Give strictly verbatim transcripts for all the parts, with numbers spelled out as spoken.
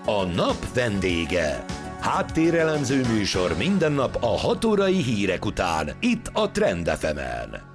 A nap vendége. Háttérelemző műsor minden nap a hat órai hírek után, itt a Trend ef emen.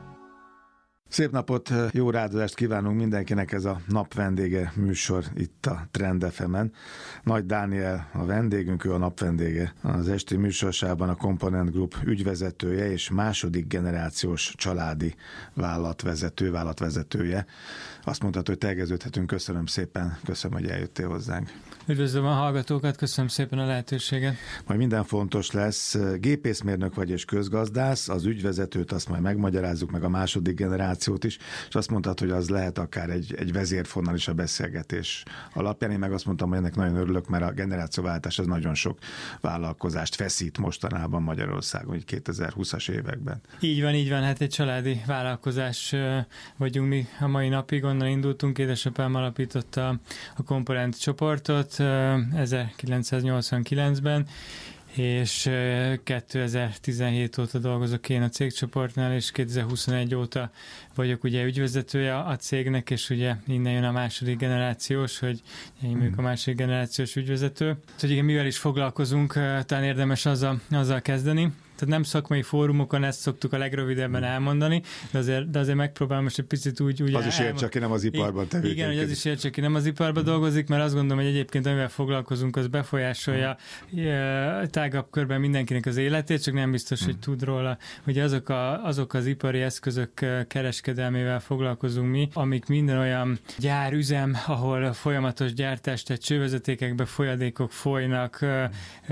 Szép napot, jó rádozást kívánunk mindenkinek, ez a nap vendége műsor itt a Trend ef emen. Nagy Dániel a vendégünk, ő a nap vendége. Az esti műsorsában a Component Group ügyvezetője és második generációs családi vállalatvezető, vállalatvezetője. Azt mondhatod, hogy tegeződhetünk, köszönöm szépen, köszönöm, hogy eljöttél hozzánk. Üdvözlöm a hallgatókat, köszönöm szépen a lehetőséget. Majd minden fontos lesz, gépészmérnök vagy és közgazdász, az ügyvezetőt azt majd megmagyarázzuk, meg a második generációt is, és azt mondtad, hogy az lehet akár egy, egy vezérfonal is a beszélgetés alapján. Én meg azt mondtam, hogy ennek nagyon örülök, mert a generációváltás az nagyon sok vállalkozást feszít mostanában Magyarországon, így kétezer-húszas években. Így van, így van, hát egy családi vállalkozás vagyunk mi a mai napig, onnan indultunk, édesapám alapította a Component csoportot ezerkilencszáznyolcvankilencben, és kétezer-tizenhét óta dolgozok én a cégcsoportnál, és kétezer-huszonegy óta vagyok ugye ügyvezetője a cégnek, és ugye innen jön a második generációs, hogy én vagyok a második generációs ügyvezető. Hogy igen, mivel is foglalkozunk, talán érdemes azzal, azzal kezdeni. Tehát nem szakmai fórumokon ezt szoktuk a legrövidebben elmondani, de azért, de azért megpróbálom most egy picit úgy... úgy az is ért, csak nem az iparban tevékenykedik. Igen, hogy az is ért, csak nem az iparban dolgozik, mert azt gondolom, hogy egyébként amivel foglalkozunk, az befolyásolja hmm. tágabb körben mindenkinek az életét, csak nem biztos, hmm. hogy tud róla. Ugye azok, a, azok az ipari eszközök kereskedelmével foglalkozunk mi, amik minden olyan gyárüzem, ahol folyamatos gyártás, tehát csővezetékekben folyadékok folynak, hmm.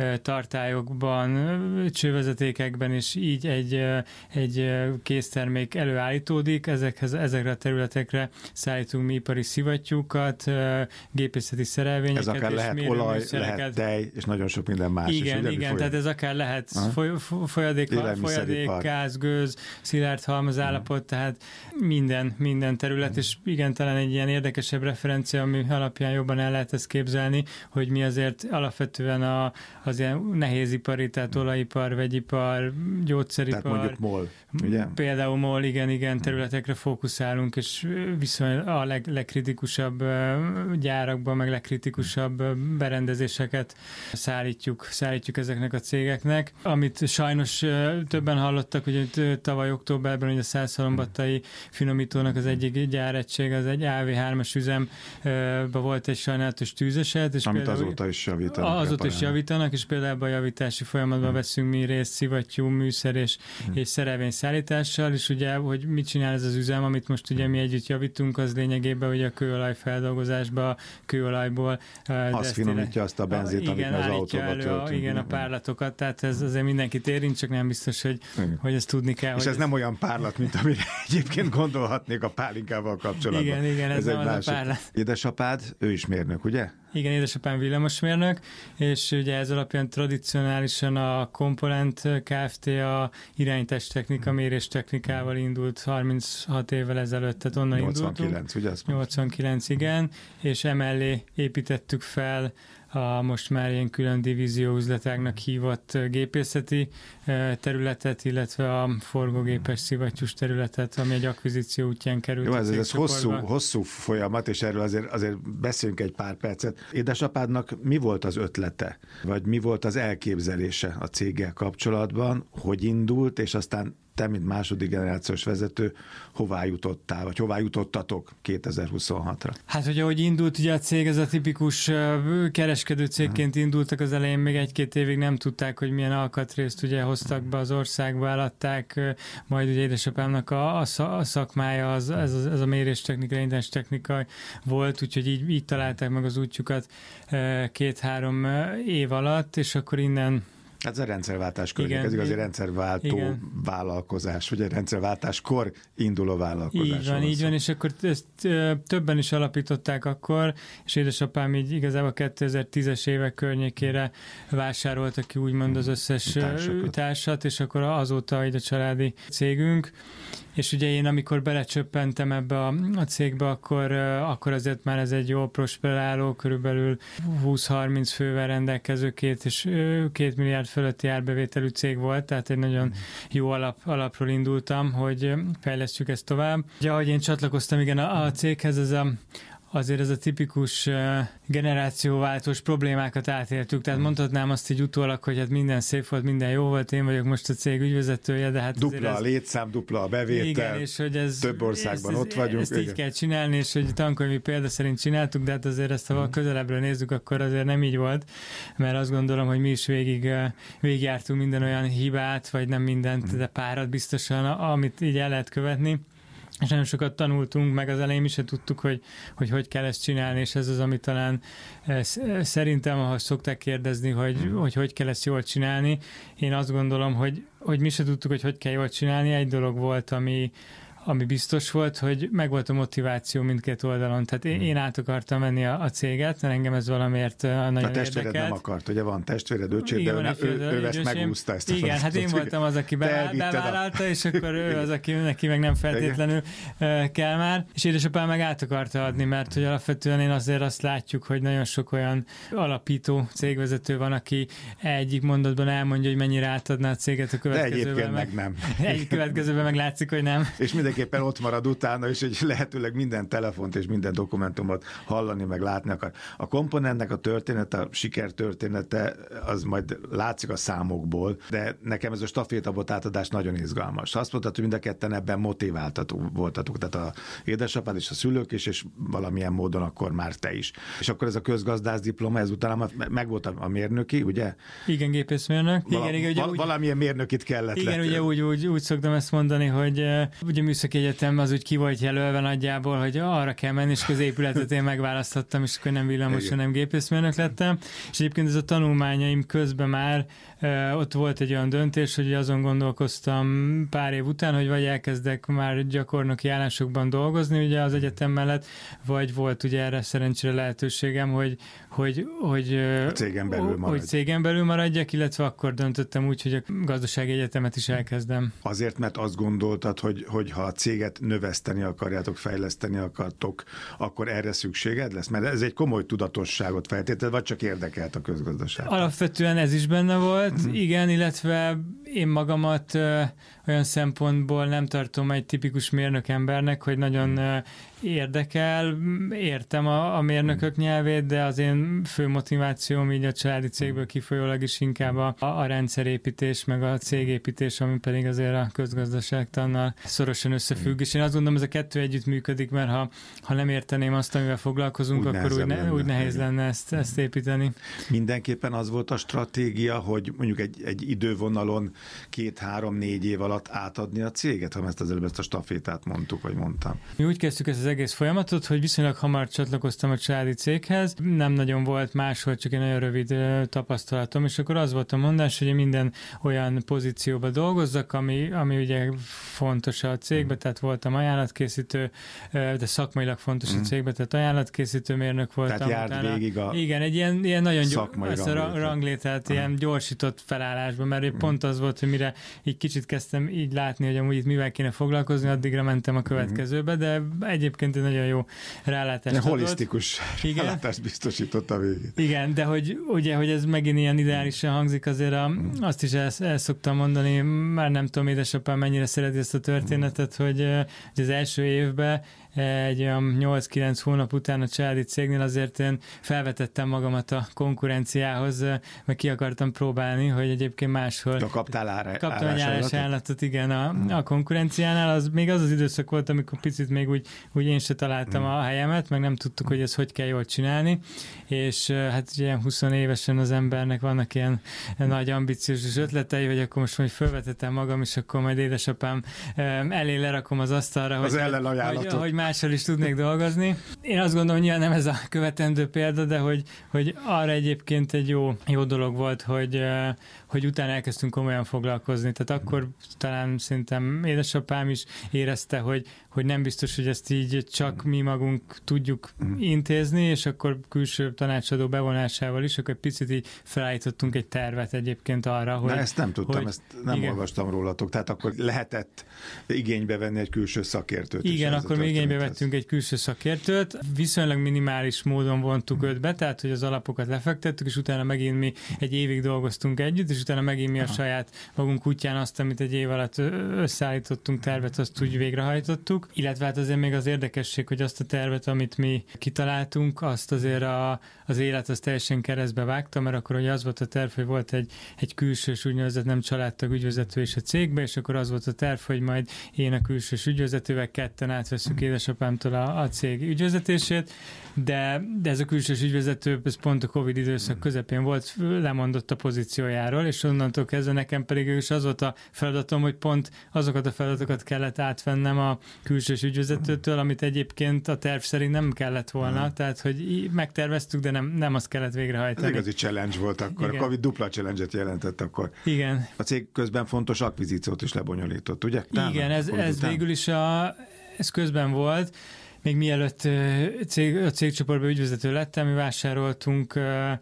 tartályokban, csővezeték és így egy, egy késztermék előállítódik, ezekhez, ezekre a területekre szállítunk mi ipari szivattyúkat, gépészeti szerelvényeket. Ez akár és lehet olaj, lehet tej, és nagyon sok minden más. Igen, is, ugye, igen, tehát ez akár lehet foly, folyadék, folyadék gáz, gőz, szilárd halmazállapot, uh-huh. tehát minden, minden terület, uh-huh. és igen, talán egy ilyen érdekesebb referencia, ami alapján jobban el lehet ezt képzelni, hogy mi azért alapvetően a, az ilyen nehézipari, tehát olajipar, vegyipar, gyógyszeripar. Tehát mondjuk MOL, ugye? Például MOL, igen, igen, területekre fókuszálunk, és viszont a leg, legkritikusabb gyárakban, meg legkritikusabb berendezéseket szállítjuk, szállítjuk ezeknek a cégeknek. Amit sajnos többen hallottak, hogy tavaly októberben, hogy a Szászhalombattai finomítónak az egyik gyáregység, az egy á vé hármas üzemben volt egy sajnálatos tűzeset. És amit azóta is javítanak. Azóta is javítanak, és például a javítási folyamatban hmm. veszünk mi részt, szivattyú, műszer és, hmm. és szerelvényszállítással, és ugye, hogy mit csinál ez az üzem, amit most ugye mi együtt javítunk, az lényegében ugye a kőolaj feldolgozásba, kőolajból. Az finomítja azt a benzét, amit az autóba töltünk. Igen, a párlatokat, tehát ez azért mindenkit érint, csak nem biztos, hogy, hogy ezt tudni kell. És ez nem olyan párlat, mint amire egyébként gondolhatnék a pálinkával kapcsolatban. Igen, igen, ez, ez nem az másik. A párlat. Édesapád, ő is mérnök, ugye? Igen, édesapám villamosmérnök, és ugye ez alapján tradicionálisan a Component Kft. A irányítástechnika, méréstechnikával indult harminchat évvel ezelőtt, tehát onnan nyolcvankilenc, indultunk. ugye? nyolcvankilenc, igen, és emellé építettük fel a most már ilyen külön divízió üzletágnak hívott gépészeti területet, illetve a forgógépes szivattyús területet, ami egy akvizíció útján került. Jó, ez, ez hosszú, hosszú folyamat, és erről azért, azért beszéljünk egy pár percet. Édesapádnak mi volt az ötlete, vagy mi volt az elképzelése a céggel kapcsolatban, hogy indult, és aztán te, mint második generációs vezető, hová jutottál, vagy hová jutottatok kétezer-huszonhatra? Hát, hogy ahogy indult ugye a cég, ez a tipikus kereskedő cégként indultak az elején, még egy-két évig nem tudták, hogy milyen alkatrészt ugye hoztak be az országba, eladták, majd ugye édesapámnak a, a szakmája az, ez, ez a méréstechnika, irányítástechnika volt, úgyhogy így, így találták meg az útjukat két-három év alatt, és akkor innen Hát ez a rendszerváltás környék, ez igazi rendszerváltó igen. vállalkozás, vagy egy rendszerváltáskor induló vállalkozás. Így van, így van, és akkor ezt többen is alapították akkor, és édesapám így igazából kétezer-tízes évek környékére vásárolta ki úgymond az összes Társakat. társat, és akkor azóta így a családi cégünk. És ugye én, amikor belecsöppentem ebbe a, a cégbe, akkor, akkor azért már ez egy jól prosperáló, körülbelül húsz-harminc fővel rendelkező két és két milliárd fölötti árbevételű cég volt, tehát egy nagyon jó alap, alapról indultam, hogy fejlesztjük ezt tovább. Ugye, ahogy én csatlakoztam igen a, a céghez, ez a azért ez a tipikus generációváltós problémákat átéltük, tehát mondhatnám azt így utólag, hogy hát minden szép volt, minden jó volt, én vagyok most a cég ügyvezetője, de hát dupla ez... a létszám, dupla a bevétel, igen, és hogy ez, több országban ez, ott vagyunk. Ezt igen. így kell csinálni, és hogy tankönyvi példa szerint csináltuk, de hát azért ezt, ha közelebbről nézzük, akkor azért nem így volt, mert azt gondolom, hogy mi is végig, végigjártunk minden olyan hibát, vagy nem mindent, de párat biztosan, amit így el lehet követni. És nagyon sokat tanultunk, meg az elején mi se tudtuk, hogy, hogy hogy kell ezt csinálni, és ez az, ami talán szerintem, ha szokták kérdezni, hogy, hogy hogy kell ezt jól csinálni, én azt gondolom, hogy, hogy mi se tudtuk, hogy hogy kell jól csinálni. Egy dolog volt, ami, ami biztos volt, hogy megvolt a motiváció mindkét oldalon. Tehát én, én át akartam venni a, a céget, mert engem ez valamiért nagyon érdekelt. A testvéred nem akart, ugye van testvéred, öcséd, de ő, ő, ő, ő ezt megúszta ezt a igen, hát én voltam az, aki bevállalta, és akkor ő az, aki neki meg nem feltétlenül igen. kell már. És édesapám meg át akarta adni, mert hogy alapvetően én azért azt látjuk, hogy nagyon sok olyan alapító cégvezető van, aki egyik mondatban elmondja, hogy mennyire átadná a céget a következőben. meg, meg nem. Egy következőben meg látszik, hogy nem. És mindenképpen ott marad utána, és egy lehetőleg minden telefont és minden dokumentumot hallani, meg látni akar. A komponentnek a története, a sikertörténete, az majd látszik a számokból, de nekem ez a stafétabot átadás nagyon izgalmas. Azt mondtad, hogy mind a ketten ebben motiváltatok voltatok, tehát a édesapád és a szülők is, és valamilyen módon akkor már te is. És akkor ez a közgazdász diploma, ezután meg volt a mérnöki, ugye? Igen, gépészmérnök. Val- igen, igen, ugye, val- úgy, valamilyen mérnökit kellett. Igen, lett. ugye úgy, úgy, úgy szoktam ezt mondani, hogy ugye műszaki egyetem az úgy ki volt jelölve nagyjából, hogy arra kell menni, és középületet én megválasztottam, és akkor nem villamos, hanem gépészmérnök lettem. És egyébként ez a tanulmányaim közben már uh, ott volt egy olyan döntés, hogy azon gondolkoztam pár év után, hogy vagy elkezdek már gyakornoki állásokban dolgozni ugye az egyetem mellett, vagy volt ugye erre szerencsére lehetőségem, hogy, hogy, hogy, a cégen belül hogy cégen belül maradjak, illetve akkor döntöttem úgy, hogy a gazdasági egyetemet is elkezdem. Azért, mert azt gondoltad, hogy, hogy ha a céget növeszteni akarjátok, fejleszteni akartok, akkor erre szükséged lesz? Mert ez egy komoly tudatosságot feltétel, vagy csak érdekelt a közgazdaság? Alapvetően ez is benne volt, uh-huh. igen, illetve én magamat ö, olyan szempontból nem tartom egy tipikus mérnök embernek, hogy nagyon ö, érdekel, értem a, a mérnökök nyelvét, de az én fő motivációm így a családi cégből kifolyólag is inkább a, a rendszerépítés, meg a cégépítés, ami pedig azért a közgazdaságtannal szorosan összefügg, és én azt gondolom, ez a kettő együtt működik, mert ha, ha nem érteném azt, amivel foglalkozunk, úgy akkor úgy, ne, úgy nehéz lenne ezt, ezt építeni. Mindenképpen az volt a stratégia, hogy mondjuk egy, egy idővonalon két-három-négy év alatt átadni a céget, ha ezt az előbb ezt a stafétát mondtuk, vagy mondtam. Mi úgy kezdtük ezt az egész folyamatot, hogy viszonylag hamar csatlakoztam a családi céghez, nem nagyon volt máshol, csak egy nagyon rövid tapasztalatom, és akkor az volt a mondás, hogy minden olyan pozícióba dolgozzak, ami, ami ugye fontos a cégbe, tehát voltam ajánlatkészítő, de szakmailag fontos a cégbe, tehát ajánlatkészítő mérnök voltam. Tehát járt utána, végig a igen, egy ilyen, ilyen nagyon szakmai gyors, ranglét. ranglétát, ilyen gyorsított felállásban, mert uh-huh. pont az volt, hogy mire így kicsit kezdtem így látni, hogy amúgy itt mivel kéne foglalkozni, addigra mentem a következőbe, de egyébként egy nagyon jó rálátást adott. Holisztikus rálátást biztosított a végén. Igen, de hogy ugye, hogy ez megint ilyen ideálisan hangzik, azért a, azt is el, el szoktam mondani, már nem tudom, édesapám mennyire szereti ezt a történetet, hogy, hogy az első évben egy olyan nyolc-kilenc hónap után a családi cégnél azért én felvetettem magamat a konkurenciához, meg ki akartam próbálni, hogy egyébként máshol de kaptál ára, kaptam egy állásajánlatot, igen, a, a konkurenciánál, az még az az időszak volt, amikor picit még úgy, úgy én se találtam mm. a helyemet, meg nem tudtuk, hogy ezt hogy kell jól csinálni, és hát ilyen húsz évesen az embernek vannak ilyen nagy ambiciózus ötletei, hogy akkor most majd felvetettem magam, és akkor majd édesapám elé lerakom az asztalra, az hogy, hogy, hogy máshol is tudnék dolgozni. Én azt gondolom, hogy nem ez a követendő példa, de hogy, hogy arra egyébként egy jó, jó dolog volt, hogy, hogy utána elkezdtünk komolyan foglalkozni. Tehát akkor talán szerintem édesapám is érezte, hogy, hogy nem biztos, hogy ezt így csak mi magunk tudjuk intézni, és akkor külső tanácsadó bevonásával is, akkor egy picit így felállítottunk egy tervet egyébként arra, hogy... Na ezt nem tudtam, hogy, ezt nem igen. olvastam rólatok, tehát akkor lehetett igénybe venni egy külső szakértőt. Igen, akkor még igénybe bevettünk egy külső szakértőt, viszonylag minimális módon vontuk őt be, tehát hogy az alapokat lefektettük, és utána megint mi egy évig dolgoztunk együtt, és utána megint mi a saját magunk útján azt, amit egy év alatt összeállítottunk tervet, azt úgy végrehajtottuk. Illetve hát azért még az érdekesség, hogy azt a tervet, amit mi kitaláltunk, azt azért a, az élet az teljesen keresztbe vágta, mert akkor ugye az volt a terv, hogy volt egy, egy külsős úgynevezett nem családtag ügyvezető is a cégbe, és akkor az volt a terv, hogy majd én a külsős ügyvezetővel ketten átveszünk édesapámtól a, a cég ügyvezetését, de, de ez a külsős ügyvezető, ez pont a Covid időszak közepén volt, lemondott a pozíciójáról, és onnantól kezdve nekem pedig is az volt a feladatom, hogy pont azokat a feladatokat kellett átvennem a külsős ügyvezetőtől, amit egyébként a terv szerint nem kellett volna, hmm. tehát hogy megterveztük, de nem, nem azt kellett végrehajtani. Ez igazi challenge volt akkor, igen. A Covid dupla challenge-et jelentett akkor. Igen. A cég közben fontos akvizíciót is lebonyolított, ugye? Talán igen, ez, ez végül is a, ez közben volt. Még mielőtt cég, a cégcsoportban ügyvezető lettem, mi vásároltunk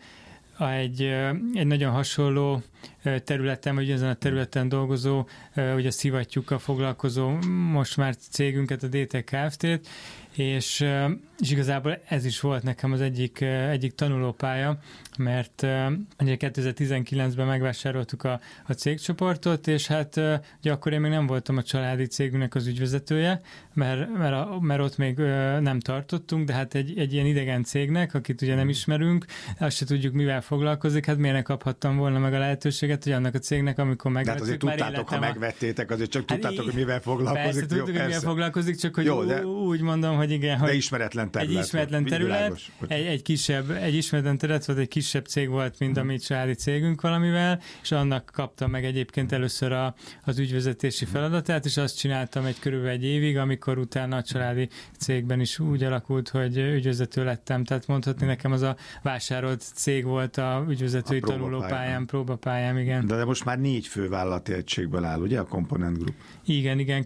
egy, egy nagyon hasonló területen, vagy ezen a területen dolgozó, ugye a szivattyúkkal foglalkozó most már cégünket, a dé té Kft-t, és, és igazából ez is volt nekem az egyik, egyik tanulópálya, mert ugye kétezer-tizenkilencben megvásároltuk a, a cégcsoportot, és hát ugye akkor én még nem voltam a családi cégünknek az ügyvezetője, mert, mert, a, mert ott még nem tartottunk, de hát egy, egy ilyen idegen cégnek, akit ugye nem ismerünk, azt se tudjuk, mivel foglalkozik, hát miért ne kaphattam volna meg a lehetőséget, hogy annak a cégnek, amikor megvettük. De hát azért tudtátok, ha megvettétek, azért csak tudtátok, hát, hogy mivel foglalkozik. Persze, tudtuk, hogy mivel foglalkozik, csak hogy jó, de, úgy mondom, hogy igen, hogy de ismeretlen terület. Egy ismeretlen volt, terület, egy, egy kisebb, egy ismeretlen terület volt, egy kisebb cég volt, mint a mi családi cégünk valamivel, és annak kaptam meg egyébként először a, az ügyvezetési feladatát, és azt csináltam egy körülbelül egy évig, amikor utána a családi cégben is úgy alakult, hogy ügyvezető lettem, tehát mondhatni nekem az a vásárolt cég volt a ügyvezetői a tanulópályám, próbapályám, igen. De, de most már négy fővállalati egységből áll, ugye a Component Group? Igen, igen,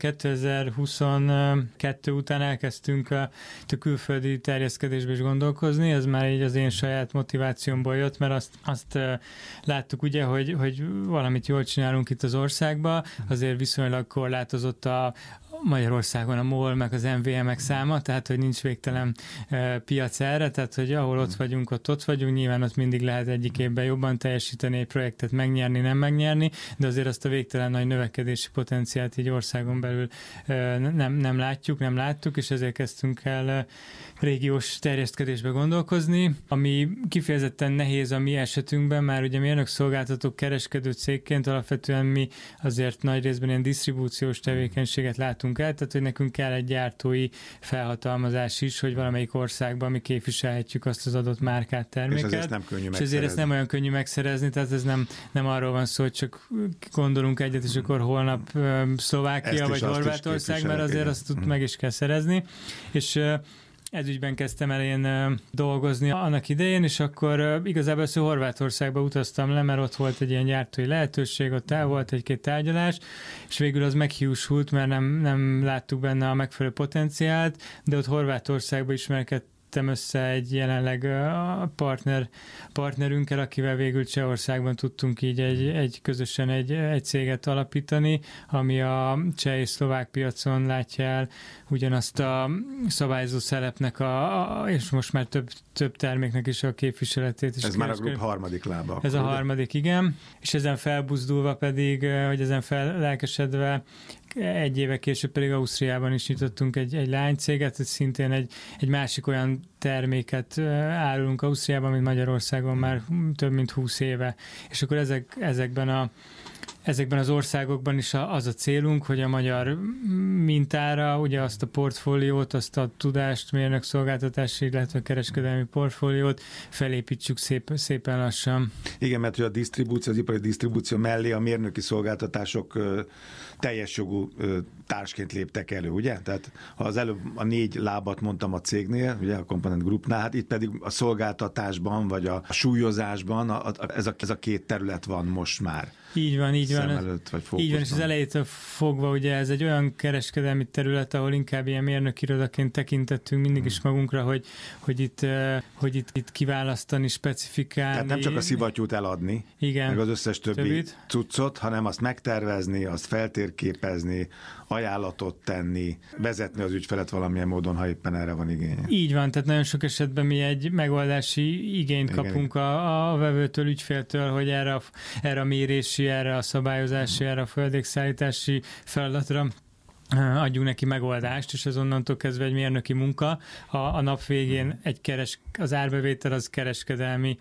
kétezer-huszonkettő után elkezdtünk a, a külföldi terjeszkedésbe is gondolkozni, ez már így az én saját motivációmból jött, mert azt, azt láttuk ugye, hogy, hogy valamit jól csinálunk itt az országban, azért viszonylag korlátozott a Magyarországon a MOL, meg az em vé em-ek száma, tehát hogy nincs végtelen e, piac erre, tehát hogy ahol ott vagyunk, ott ott vagyunk, nyilván ott mindig lehet egyik évben jobban teljesíteni, egy projektet megnyerni, nem megnyerni, de azért azt a végtelen nagy növekedési potenciált így országon belül e, nem, nem látjuk, nem láttuk, és ezért kezdtünk el e, régiós terjeszkedésbe gondolkozni, ami kifejezetten nehéz a mi esetünkben, már ugye mérnök szolgáltatók kereskedő cégként alapvetően mi azért nagy részben ilyen disztribúciós tevékenységet látunk el, tehát hogy nekünk kell egy gyártói felhatalmazás is, hogy valamelyik országban mi képviselhetjük azt az adott márkát, terméket. És ezért nem könnyű megszerezni. És ezért ezt nem olyan könnyű megszerezni, tehát ez nem, nem arról van szó, hogy csak gondolunk egyet, és akkor holnap Szlovákia vagy Horvátország, mert azért igen. azt hmm. meg is kell szerezni. És ez ügyben kezdtem el én dolgozni annak idején, és akkor igazából ezt Horvátországba utaztam le, mert ott volt egy ilyen gyártói lehetőség, ott el volt egy-két tárgyalás, és végül az meghiúsult, mert nem, nem láttuk benne a megfelelő potenciált, de ott Horvátországba ismerkedtem össze egy jelenleg a partner, partnerünkkel, akivel végül Csehországban tudtunk így egy, egy közösen egy, egy céget alapítani, ami a cseh és szlovák piacon látja el ugyanazt a szabályozó szelepnek, a, a, és most már több, több terméknek is a képviseletét. Ez már a grup harmadik lába. Ez akkor, a harmadik, ugye? Igen. És ezen felbuzdulva pedig, hogy ezen fellelkesedve egy éve később pedig Ausztriában is nyitottunk egy, egy lánycéget, szintén egy, egy másik olyan terméket árulunk Ausztriában, mint Magyarországon már több mint húsz éve. És akkor ezek, ezekben a Ezekben az országokban is az a célunk, hogy a magyar mintára ugye azt a portfóliót, azt a tudást, mérnök szolgáltatási, illetve kereskedelmi portfóliót felépítsük szép, szépen lassan. Igen, mert hogy a disztribúció, az ipari disztribúció mellé a mérnöki szolgáltatások ö, teljes jogú ö, társként léptek elő, ugye? Tehát ha az előbb a négy lábat mondtam a cégnél, ugye a Component Groupnál, hát itt pedig a szolgáltatásban, vagy a súlyozásban a, a, ez, a, ez a két terület van most már. így van, így szem van. előtt, vagy fókuszban. Így van, és az elejétől fogva ugye ez egy olyan kereskedelmi terület, ahol inkább ilyen mérnökirodaként tekintettünk mindig is magunkra, hogy, hogy, itt, hogy itt, itt kiválasztani, specifikálni. Tehát nem csak a szivattyút eladni, igen, meg az összes többi többit. cuccot, hanem azt megtervezni, azt feltérképezni, ajánlatot tenni, vezetni az ügyfelet valamilyen módon, ha éppen erre van igény. Így van, tehát nagyon sok esetben mi egy megoldási igényt igen, kapunk igen. A, a vevőtől, ügyféltől, hogy erre a, erre a mérési, erre a szabályozási, erre a földékszállítási feladatra adjunk neki megoldást, és ez onnantól kezdve egy mérnöki munka. A, a nap végén egy keres, az árbevétel az kereskedelmi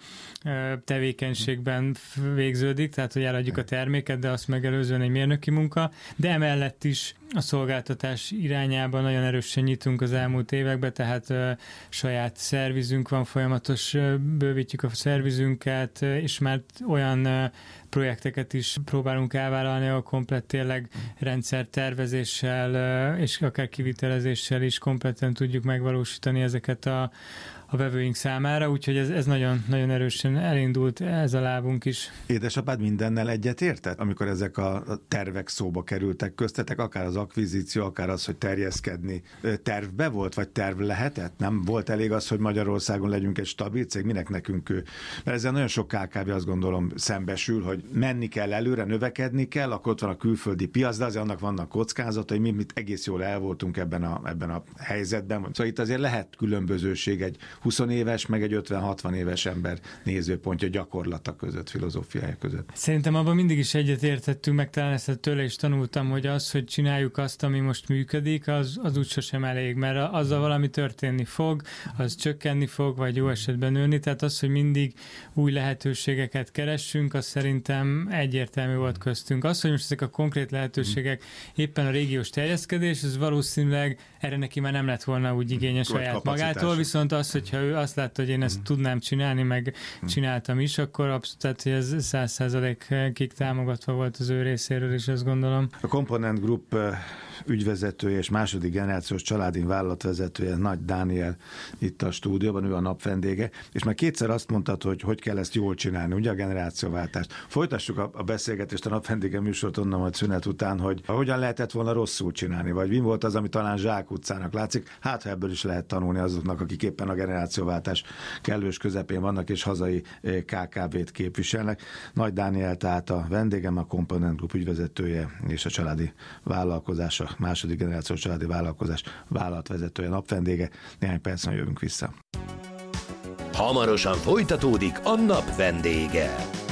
tevékenységben végződik, tehát hogy eladjuk a terméket, de azt megelőzően egy mérnöki munka, de emellett is a szolgáltatás irányában nagyon erősen nyitunk az elmúlt években, tehát ö, saját szervizünk van, folyamatos ö, bővítjük a szervizünket, ö, és már olyan ö, projekteket is próbálunk elvállalni, ahol komplett tényleg rendszertervezéssel ö, és akár kivitelezéssel is kompletten tudjuk megvalósítani ezeket a a vevőink számára, úgyhogy ez, ez nagyon, nagyon erősen elindult ez a lábunk is. Édesapád mindennel egyet értett, amikor ezek a tervek szóba kerültek köztetek, akár az akvizíció, akár az, hogy terjeszkedni. Tervbe volt, vagy terv lehetett? Nem volt elég az, hogy Magyarországon legyünk egy stabil cég? Minek nekünk ő? Mert ezzel nagyon sok ká ká vé azt gondolom szembesül, hogy menni kell előre, növekedni kell, akkor ott van a külföldi piac, de azért annak vannak kockázatai, mi mit egész jól el voltunk ebben a, ebben a helyzetben. Szóval itt azért lehet különbözőség egy húsz éves, meg egy ötven-hatvan éves ember nézőpontja, gyakorlata között, filozófiája között. Szerintem abban mindig is egyet értettünk, meg talán ezt tőle is tanultam, hogy az, hogy csináljuk azt, ami most működik, az, az úgy sosem elég, mert azzal valami történni fog, az csökkenni fog, vagy jó esetben nőni, tehát az, hogy mindig új lehetőségeket keressünk, az szerintem egyértelmű volt köztünk. Az, hogy most ezek a konkrét lehetőségek éppen a régiós terjeszkedés, ez valószínűleg erre neki már nem lett volna úgy igényes saját magától, viszont az, hogyha ő azt látta, hogy én ezt mm. tudnám csinálni, meg mm. csináltam is, akkor abszolút, tehát, hogy ez száz százalékig támogatva volt az ő részéről is, azt gondolom. A Component Group ügyvezetője és második generációs családi vállalatvezetője, Nagy Dániel itt a stúdióban, ő a nap vendége, és már kétszer azt mondtad, hogy hogy kell ezt jól csinálni, ugye a generációváltást. Folytassuk a, a beszélgetést a nap vendége műsort onnan majd szünet után, hogy hogyan lehetett volna rosszul csinálni, vagy mi volt az, ami talán zsákutcának látszik, hát ha ebből is lehet tanulni azoknak, akik éppen a generációváltás kellős közepén vannak, és hazai ká ká vét képviselnek. Nagy Dániel tehát a vendégem, a Component Group ügyvezetője és a családi vállalkozás, a második generációs családi vállalkozás vállalatvezetője, napvendége. Néhány percen jövünk vissza. Hamarosan folytatódik a nap vendége.